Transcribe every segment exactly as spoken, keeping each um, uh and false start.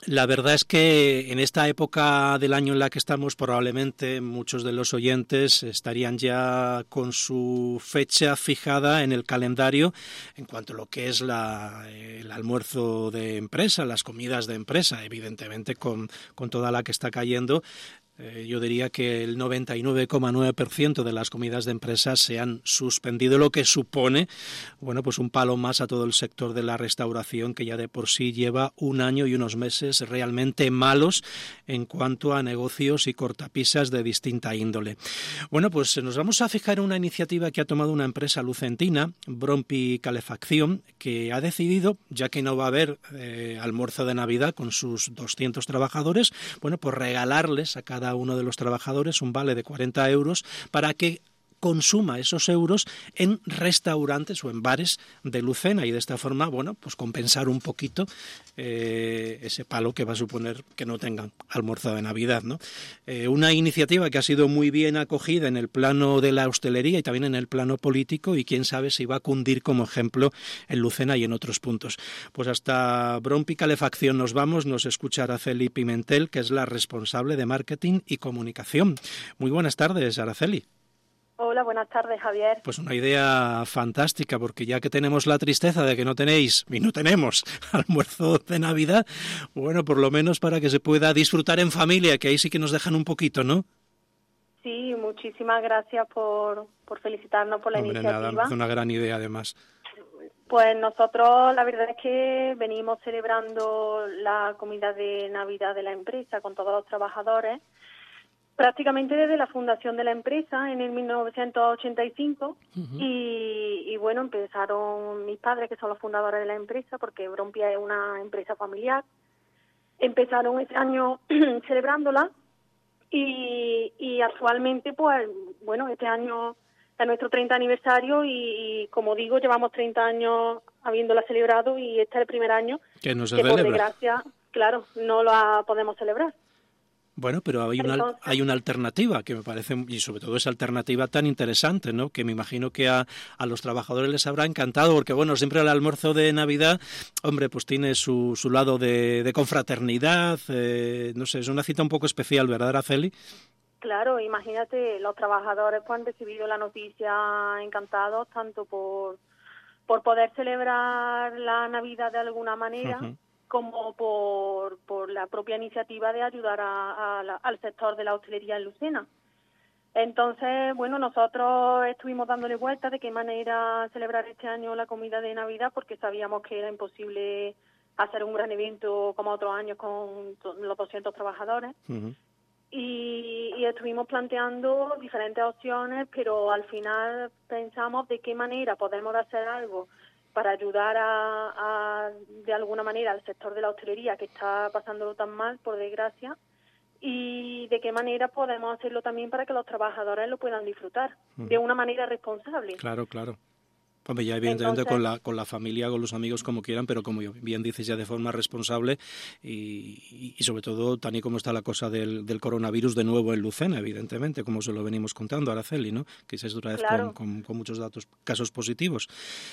La verdad es que en esta época del año en la que estamos, probablemente muchos de los oyentes estarían ya con su fecha fijada en el calendario en cuanto a lo que es la, el almuerzo de empresa, las comidas de empresa, evidentemente con, con toda la que está cayendo. Eh, yo diría que el noventa y nueve coma nueve por ciento de las comidas de empresas se han suspendido, lo que supone, bueno, pues un palo más a todo el sector de la restauración, que ya de por sí lleva un año y unos meses realmente malos en cuanto a negocios y cortapisas de distinta índole. Bueno, pues nos vamos a fijar en una iniciativa que ha tomado una empresa lucentina, Brompi Calefacción, que ha decidido, ya que no va a haber eh, almuerzo de Navidad con sus doscientos trabajadores, bueno, pues regalarles a cada uno de los trabajadores un vale de cuarenta euros para que consuma esos euros en restaurantes o en bares de Lucena y de esta forma, bueno, pues compensar un poquito eh, ese palo que va a suponer que no tengan almuerzo de Navidad, ¿no? Eh, una iniciativa que ha sido muy bien acogida en el plano de la hostelería y también en el plano político, y quién sabe si va a cundir como ejemplo en Lucena y en otros puntos. Pues hasta Brompi Calefacción nos vamos, nos escucha Araceli Pimentel, que es la responsable de marketing y comunicación. Muy buenas tardes, Araceli. Hola, buenas tardes, Javier. Pues una idea fantástica, porque ya que tenemos la tristeza de que no tenéis, y no tenemos, almuerzo de Navidad, bueno, por lo menos para que se pueda disfrutar en familia, que ahí sí que nos dejan un poquito, ¿no? Sí, muchísimas gracias por, por felicitarnos por la Hombre, iniciativa. Nada, es una gran idea además. Pues nosotros la verdad es que venimos celebrando la comida de Navidad de la empresa con todos los trabajadores prácticamente desde la fundación de la empresa en el mil novecientos ochenta y cinco. Uh-huh. y, y bueno, empezaron mis padres, que son los fundadores de la empresa, porque Brompia es una empresa familiar. Empezaron ese año celebrándola y, y actualmente, pues, bueno, este año es nuestro treinta aniversario y, y, como digo, llevamos treinta años habiéndola celebrado y este es el primer año que, no se que celebra. Por desgracia, claro, no la podemos celebrar. Bueno, pero hay una, Entonces, hay una alternativa que me parece, y sobre todo esa alternativa tan interesante, ¿no? Que me imagino que a, a los trabajadores les habrá encantado, porque bueno, siempre el almuerzo de Navidad, hombre, pues tiene su, su lado de, de confraternidad, eh, no sé, es una cita un poco especial, ¿verdad, Araceli? Claro, imagínate, los trabajadores pues han recibido la noticia encantados, tanto por, por poder celebrar la Navidad de alguna manera, uh-huh. como por, por la propia iniciativa de ayudar a, a la, al sector de la hostelería en Lucena. Entonces, bueno, nosotros estuvimos dándole vueltas de qué manera celebrar este año la comida de Navidad, porque sabíamos que era imposible hacer un gran evento como otros años con los doscientos trabajadores. Uh-huh. Y, y estuvimos planteando diferentes opciones, pero al final pensamos de qué manera podemos hacer algo para ayudar a, a de alguna manera al sector de la hostelería, que está pasándolo tan mal, por desgracia, y de qué manera podemos hacerlo también para que los trabajadores lo puedan disfrutar uh-huh. de una manera responsable. Claro, claro. Hombre, ya evidentemente Entonces, con la con la familia, con los amigos, como quieran, pero como bien dices, ya de forma responsable y, y sobre todo, tal y como está la cosa del, del coronavirus de nuevo en Lucena, evidentemente, como se lo venimos contando, Araceli, ¿no? Que es otra vez claro. con, con, con muchos datos, casos positivos.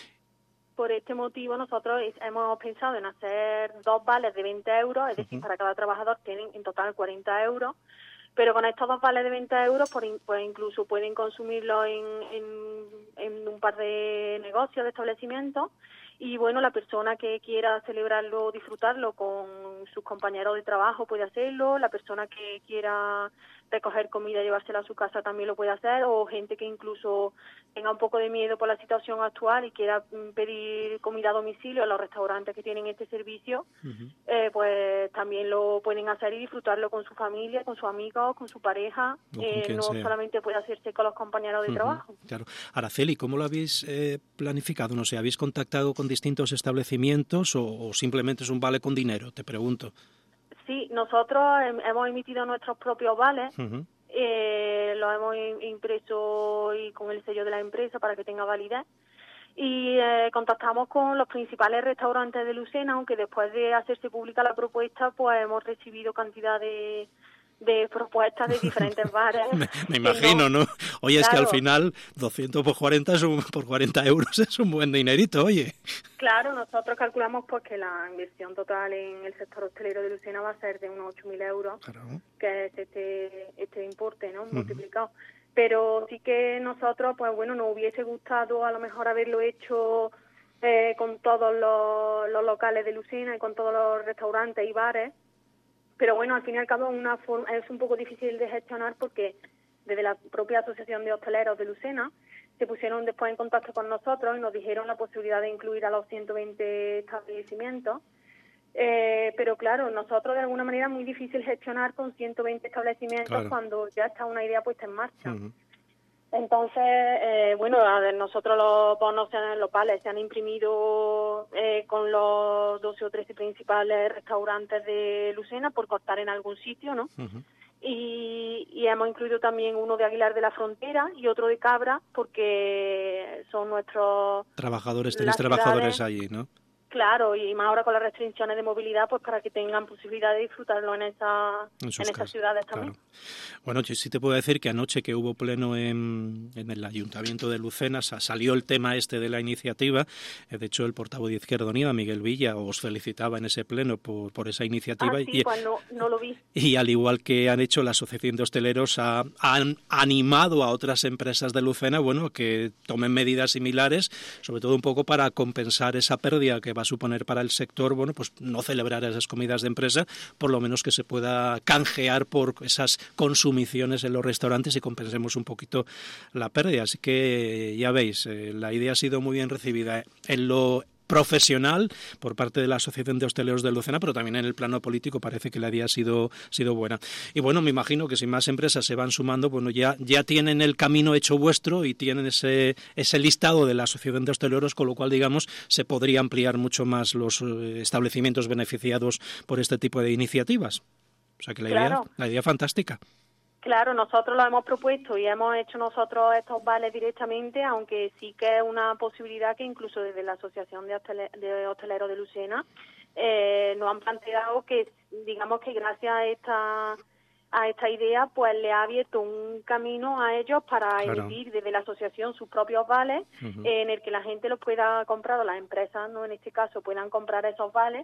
Por este motivo nosotros hemos pensado en hacer dos vales de veinte euros, es decir, uh-huh. para cada trabajador tienen en total cuarenta euros, pero con estos dos vales de veinte euros pues incluso pueden consumirlo en, en, en un par de negocios, de establecimientos, y bueno, la persona que quiera celebrarlo, disfrutarlo con sus compañeros de trabajo puede hacerlo, la persona que quiera recoger comida y llevársela a su casa también lo puede hacer, o gente que incluso tenga un poco de miedo por la situación actual y quiera pedir comida a domicilio a los restaurantes que tienen este servicio, uh-huh. eh, pues también lo pueden hacer y disfrutarlo con su familia, con sus amigos, con su pareja, eh, no sea. solamente puede hacerse con los compañeros de uh-huh. trabajo. Claro. Araceli, ¿cómo lo habéis eh, planificado? No sé, ¿habéis contactado con distintos establecimientos o, o simplemente es un vale con dinero? Te pregunto. Sí, nosotros hemos emitido nuestros propios vales, uh-huh. eh, los hemos impreso y con el sello de la empresa para que tenga validez, y eh, contactamos con los principales restaurantes de, de Lucena, aunque después de hacerse pública la propuesta, pues hemos recibido cantidad de, de propuestas de diferentes bares. me, me imagino, ¿no? ¿no? Oye, claro. Es que al final doscientos por cuarenta es un, por cuarenta euros es un buen dinerito, oye. Claro, nosotros calculamos pues que la inversión total en el sector hostelero de Lucena va a ser de unos ocho mil euros, claro. que es este, este importe, ¿no? Uh-huh. Multiplicado. Pero sí que nosotros, pues bueno, nos hubiese gustado a lo mejor haberlo hecho eh, con todos los, los locales de Lucena y con todos los restaurantes y bares. Pero bueno, al fin y al cabo una forma, es un poco difícil de gestionar porque desde la propia Asociación de Hosteleros de Lucena se pusieron después en contacto con nosotros y nos dijeron la posibilidad de incluir a los ciento veinte establecimientos. Eh, pero claro, nosotros de alguna manera es muy difícil gestionar con ciento veinte establecimientos claro. cuando ya está una idea puesta en marcha. Uh-huh. Entonces, eh, bueno, a ver, nosotros los bonos locales se han imprimido eh, con los doce o trece principales restaurantes de Lucena por cortar en algún sitio, ¿no? Uh-huh. Y, y hemos incluido también uno de Aguilar de la Frontera y otro de Cabra porque son nuestros... Trabajadores, tenéis trabajadores allí, ¿no? Claro, y más ahora con las restricciones de movilidad, pues para que tengan posibilidad de disfrutarlo en esa en, en esas ciudades también. Claro. Bueno, yo sí te puedo decir que anoche que hubo pleno en, en el Ayuntamiento de Lucena, salió el tema este de la iniciativa. De hecho, el portavoz de Izquierda Unida, Miguel Villa, os felicitaba en ese pleno por, por esa iniciativa. Ah, sí, y, pues no, no lo vi. Y al igual que han hecho la Asociación de Hosteleros, ha, han animado a otras empresas de Lucena, bueno, que tomen medidas similares, sobre todo un poco para compensar esa pérdida que va a suponer para el sector, bueno, pues no celebrar esas comidas de empresa, por lo menos que se pueda canjear por esas consumiciones en los restaurantes y compensemos un poquito la pérdida. Así que ya veis, eh, la idea ha sido muy bien recibida en lo profesional por parte de la Asociación de Hosteleros de Lucena, pero también en el plano político parece que la idea ha sido, sido buena. Y bueno, me imagino que si más empresas se van sumando, bueno, ya, ya tienen el camino hecho vuestro y tienen ese, ese listado de la Asociación de Hosteleros, con lo cual, digamos, se podría ampliar mucho más los establecimientos beneficiados por este tipo de iniciativas. O sea que la, claro. idea, la idea fantástica. Claro, nosotros lo hemos propuesto y hemos hecho nosotros estos vales directamente, aunque sí que es una posibilidad que incluso desde la Asociación de, Hostele- de Hosteleros de Lucena eh, nos han planteado que, digamos que gracias a esta a esta idea, pues le ha abierto un camino a ellos para claro. emitir desde la asociación sus propios vales, uh-huh. eh, en el que la gente los pueda comprar, o las empresas, no en este caso, puedan comprar esos vales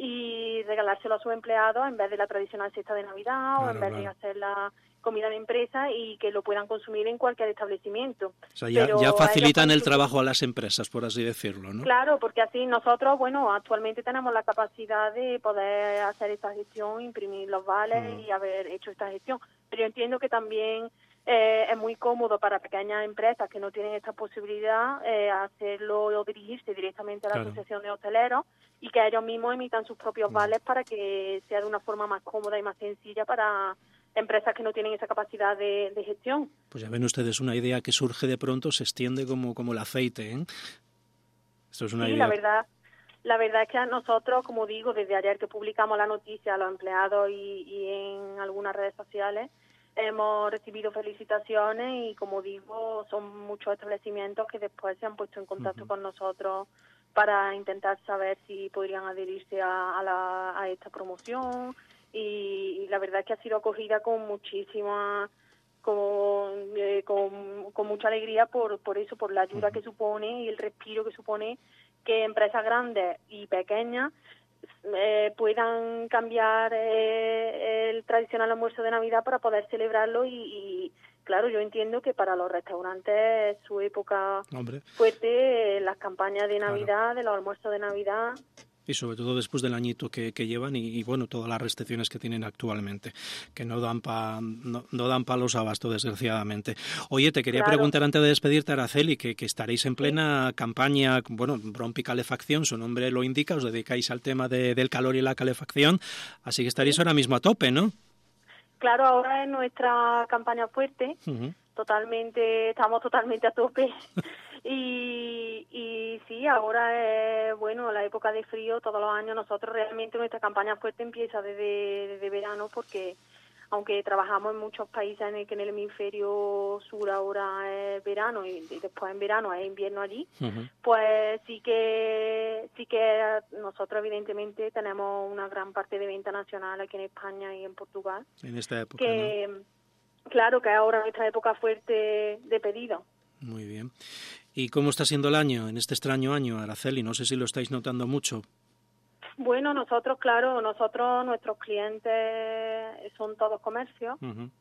y regalárselo a sus empleados en vez de la tradicional cesta de Navidad claro, o en vez claro. de hacer la comida de empresa y que lo puedan consumir en cualquier establecimiento. O sea, ya, ya facilitan el trabajo a las empresas, por así decirlo, ¿no? Claro, porque así nosotros, bueno, actualmente tenemos la capacidad de poder hacer esta gestión, imprimir los vales uh-huh. y haber hecho esta gestión. Pero yo entiendo que también eh, es muy cómodo para pequeñas empresas que no tienen esta posibilidad eh, hacerlo o dirigirse directamente a la claro. Asociación de Hosteleros y que ellos mismos emitan sus propios uh-huh. vales para que sea de una forma más cómoda y más sencilla para empresas que no tienen esa capacidad de, de gestión. Pues ya ven ustedes, una idea que surge de pronto se extiende como, como el aceite, ¿eh? Esto es una sí, idea... la verdad, la verdad es que a nosotros, como digo, desde ayer que publicamos la noticia a los empleados y, y en algunas redes sociales, hemos recibido felicitaciones y, como digo, son muchos establecimientos que después se han puesto en contacto uh-huh. con nosotros para intentar saber si podrían adherirse a, a, la, a esta promoción. Y, y la verdad es que ha sido acogida con muchísima con, eh, con, con mucha alegría por, por eso, por la ayuda que supone y el respiro que supone que empresas grandes y pequeñas eh, puedan cambiar eh, el tradicional almuerzo de Navidad para poder celebrarlo y, y claro, yo entiendo que para los restaurantes es su época Hombre. fuerte, eh, las campañas de Navidad, claro. de los almuerzos de Navidad. Y sobre todo después del añito que, que llevan y, y, bueno, todas las restricciones que tienen actualmente, que no dan pa, no, no dan palos abasto, desgraciadamente. Oye, te quería claro. preguntar antes de despedirte, Araceli, que, que estaréis en plena sí. campaña, bueno, Brompi Calefacción, su nombre lo indica, os dedicáis al tema de, del calor y la calefacción, así que estaréis sí. ahora mismo a tope, ¿no? Claro, ahora es nuestra campaña fuerte, uh-huh. totalmente, estamos totalmente a tope. Y, y sí, ahora es, bueno, la época de frío, todos los años nosotros realmente nuestra campaña fuerte empieza desde, desde verano porque aunque trabajamos en muchos países en el que en el hemisferio sur ahora es verano y, y después en verano es invierno allí, uh-huh. pues sí que sí que nosotros evidentemente tenemos una gran parte de venta nacional aquí en España y en Portugal. En esta época, que, ¿no? Claro, que ahora nuestra época fuerte de pedido. Muy bien. ¿Y cómo está siendo el año, en este extraño año, Araceli? No sé si lo estáis notando mucho. Bueno, nosotros, claro, nosotros, nuestros clientes son todos comercios. Uh-huh.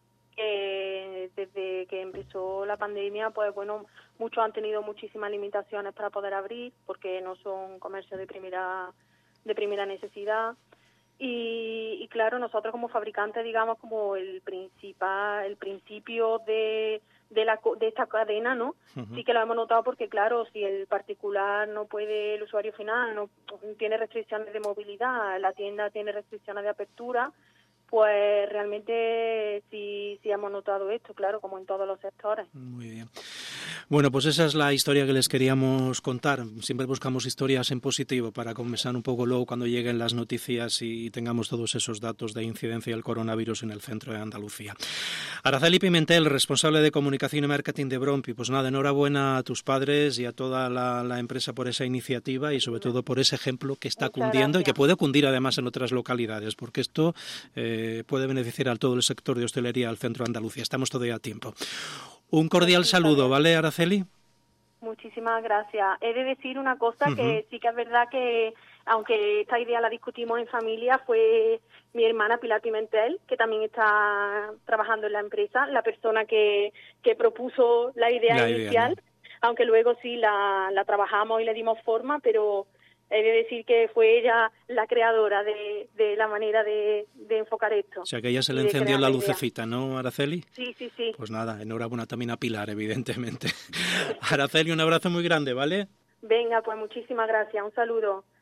Que desde que empezó la pandemia, pues bueno, muchos han tenido muchísimas limitaciones para poder abrir, porque no son comercios de primera de primera necesidad. Y, y claro, nosotros como fabricantes, digamos, como el principal, el principio de de la de esta cadena, ¿no? Uh-huh. Sí que lo hemos notado porque, claro, si el particular no puede, el usuario final no tiene restricciones de movilidad, la tienda tiene restricciones de apertura, pues realmente sí, sí hemos notado esto, claro, como en todos los sectores. Muy bien. Bueno, pues esa es la historia que les queríamos contar. Siempre buscamos historias en positivo para conversar un poco luego cuando lleguen las noticias y tengamos todos esos datos de incidencia del coronavirus en el centro de Andalucía. Araceli Pimentel, responsable de comunicación y marketing de Brompi. Pues nada, enhorabuena a tus padres y a toda la, la empresa por esa iniciativa y sobre todo por ese ejemplo que está Muchas cundiendo gracias. Y que puede cundir además en otras localidades, porque esto eh, puede beneficiar a todo el sector de hostelería del centro de Andalucía. Estamos todavía a tiempo. Un cordial Sí, saludo, ¿vale, Araceli? Muchísimas gracias. He de decir una cosa, uh-huh. que sí que es verdad que, aunque esta idea la discutimos en familia, fue mi hermana Pilar Pimentel, que también está trabajando en la empresa, la persona que, que propuso la idea la inicial, idea, ¿no? Aunque luego sí la, la trabajamos y le dimos forma, pero he de decir que fue ella la creadora de, de la manera de, de enfocar esto. O sea, que ella se le encendió la lucecita, ¿no, Araceli? Sí, sí, sí. Pues nada, enhorabuena también a Pilar, evidentemente. Araceli, un abrazo muy grande, ¿vale? Venga, pues muchísimas gracias. Un saludo.